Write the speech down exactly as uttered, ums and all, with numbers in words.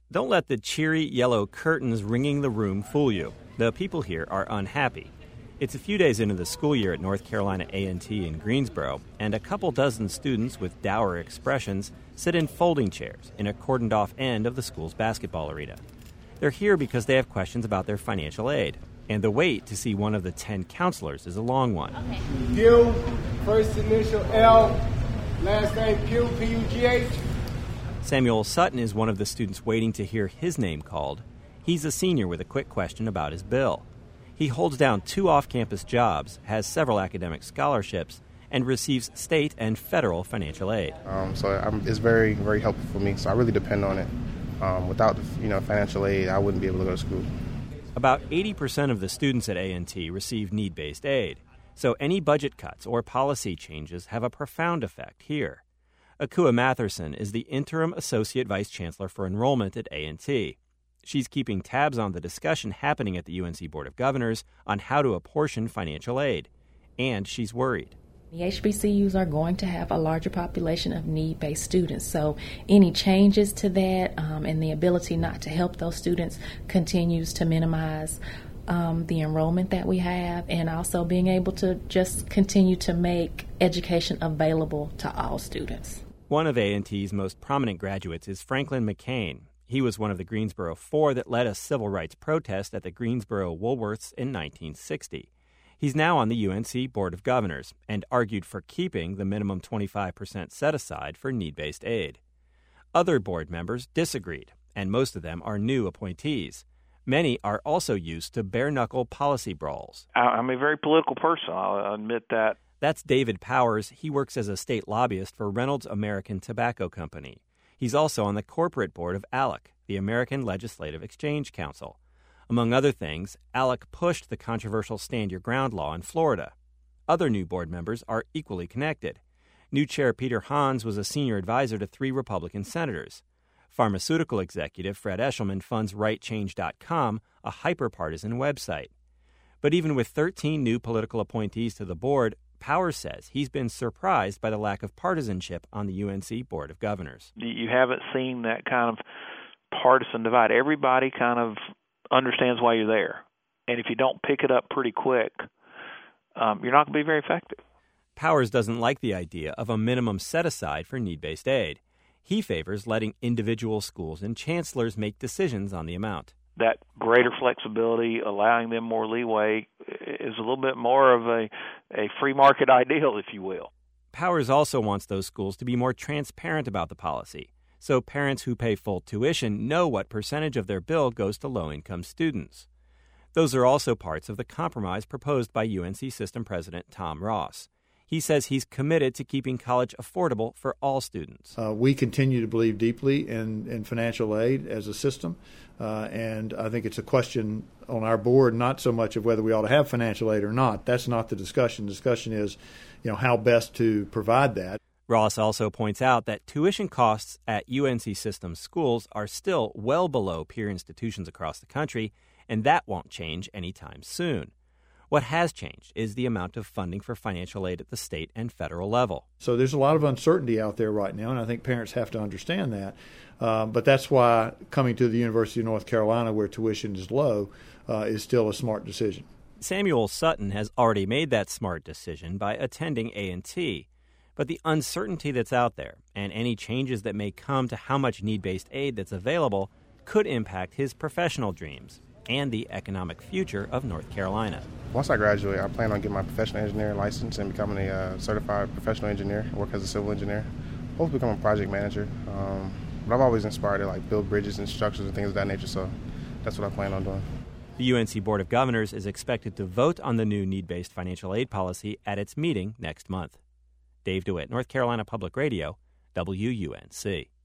Don't let the cheery yellow curtains ringing the room fool you. The people here are unhappy. It's a few days into the school year at North Carolina A and T in Greensboro, and a couple dozen students with dour expressions sit in folding chairs in a cordoned-off end of the school's basketball arena. They're here because they have questions about their financial aid, and the wait to see one of the ten counselors is a long one. Okay. Gil, first initial L, last name Q, P U G H. Samuel Sutton is one of the students waiting to hear his name called. He's a senior with a quick question about his bill. He holds down two off-campus jobs, has several academic scholarships, and receives state and federal financial aid. Um, so I'm, it's very, very helpful for me, so I really depend on it. Um, without the, you know, financial aid, I wouldn't be able to go to school. About eighty percent of the students at A and T receive need-based aid, so any budget cuts or policy changes have a profound effect here. Akua Matherson is the interim associate vice chancellor for enrollment at A and T. She's keeping tabs on the discussion happening at the U N C Board of Governors on how to apportion financial aid, and she's worried. The H B C Us are going to have a larger population of need-based students, so any changes to that um, and the ability not to help those students continues to minimize um, the enrollment that we have, and also being able to just continue to make education available to all students. One of A and T's most prominent graduates is Franklin McCain. He was one of the Greensboro Four that led a civil rights protest at the Greensboro Woolworths in nineteen sixty. He's now on the U N C Board of Governors and argued for keeping the minimum twenty-five percent set aside for need-based aid. Other board members disagreed, and most of them are new appointees. Many are also used to bare-knuckle policy brawls. I'm a very political person, I'll admit that. That's David Powers. He works as a state lobbyist for Reynolds American Tobacco Company. He's also on the corporate board of ALEC, the American Legislative Exchange Council. Among other things, ALEC pushed the controversial Stand Your Ground law in Florida. Other new board members are equally connected. New chair Peter Hans was a senior advisor to three Republican senators. Pharmaceutical executive Fred Eshelman funds right change dot com, a hyper-partisan website. But even with thirteen new political appointees to the board, Powers says he's been surprised by the lack of partisanship on the U N C Board of Governors. You haven't seen that kind of partisan divide. Everybody kind of understands why you're there. And if you don't pick it up pretty quick, um, you're not going to be very effective. Powers doesn't like the idea of a minimum set-aside for need-based aid. He favors letting individual schools and chancellors make decisions on the amount. That greater flexibility, allowing them more leeway, is a little bit more of a, a free market ideal, if you will. Powers also wants those schools to be more transparent about the policy, so parents who pay full tuition know what percentage of their bill goes to low-income students. Those are also parts of the compromise proposed by U N C System President Tom Ross. He says he's committed to keeping college affordable for all students. Uh, we continue to believe deeply in, in financial aid as a system, uh, and I think it's a question on our board not so much of whether we ought to have financial aid or not. That's not the discussion. The discussion is, you know, how best to provide that. Ross also points out that tuition costs at U N C System schools are still well below peer institutions across the country, and that won't change anytime soon. What has changed is the amount of funding for financial aid at the state and federal level. So there's a lot of uncertainty out there right now, and I think parents have to understand that. Uh, but that's why coming to the University of North Carolina, where tuition is low, uh, is still a smart decision. Samuel Sutton has already made that smart decision by attending A and T. But the uncertainty that's out there and any changes that may come to how much need-based aid that's available could impact his professional dreams and the economic future of North Carolina. Once I graduate, I plan on getting my professional engineering license and becoming a uh, certified professional engineer, work as a civil engineer, hopefully become a project manager. Um, but I've always inspired to like build bridges and structures and things of that nature, so that's what I plan on doing. The U N C Board of Governors is expected to vote on the new need-based financial aid policy at its meeting next month. Dave DeWitt, North Carolina Public Radio, W U N C.